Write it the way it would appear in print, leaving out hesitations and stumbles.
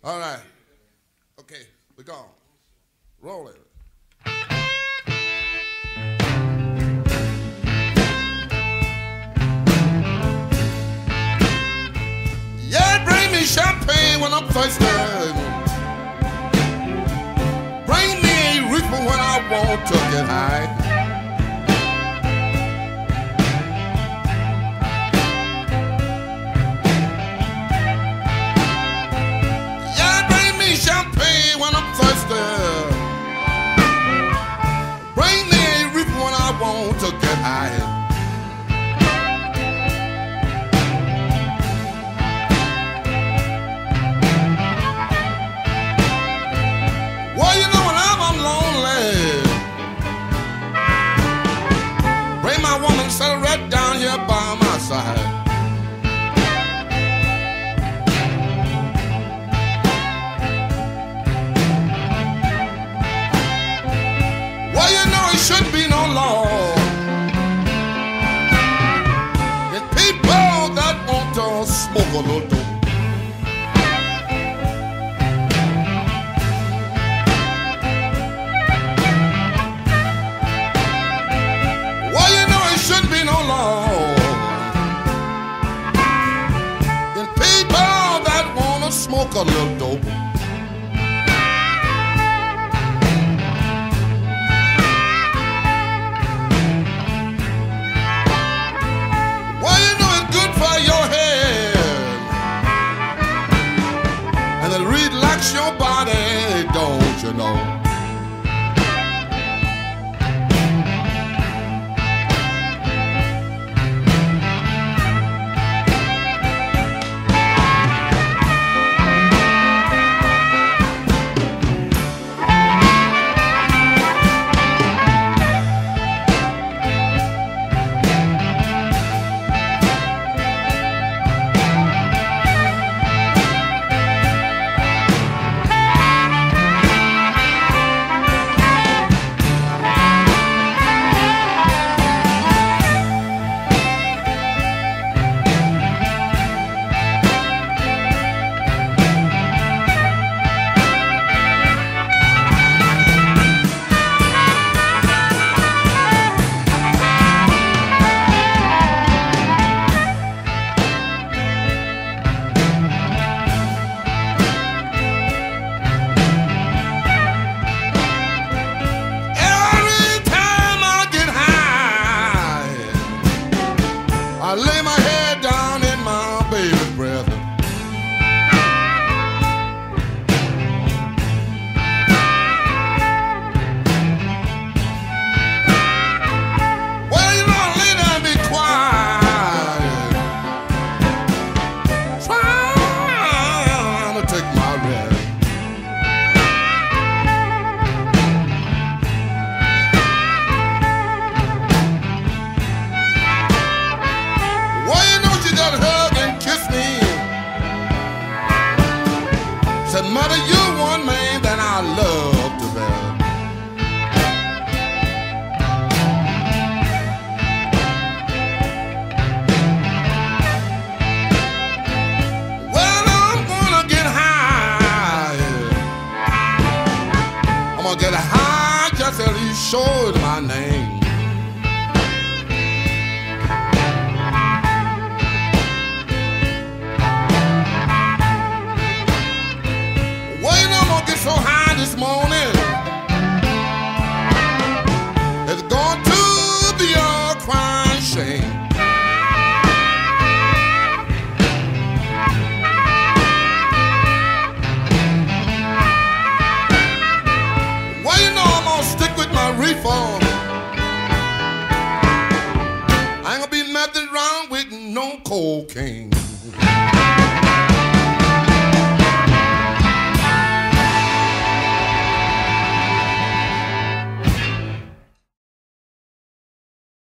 All right. Okay, we're gone. Roll it. Yeah, bring me champagne when I'm thirsty. Bring me a reefer when I want to get high. Champagne when I'm thirsty. Bring me a reefer when I want to get high. Well, you know whenever I'm lonely, bring my woman, set her right down here by my side. Shouldn't be no law in people that want to smoke a little dope. Well, you know it shouldn't be no law in people that want to smoke a little dope. Your body, don't you know? I lay my head down in my baby's breath. Well, you know, I lay down and be quiet, trying to take my rest. Said, mother, you're one man that I love to bear. Well, I'm gonna get high. I'm gonna get high just as he showed my name. So high this morning, it's going to be a crying shame. Well, you know I'm gonna stick with my reefer. I ain't gonna be nothing wrong with no cocaine.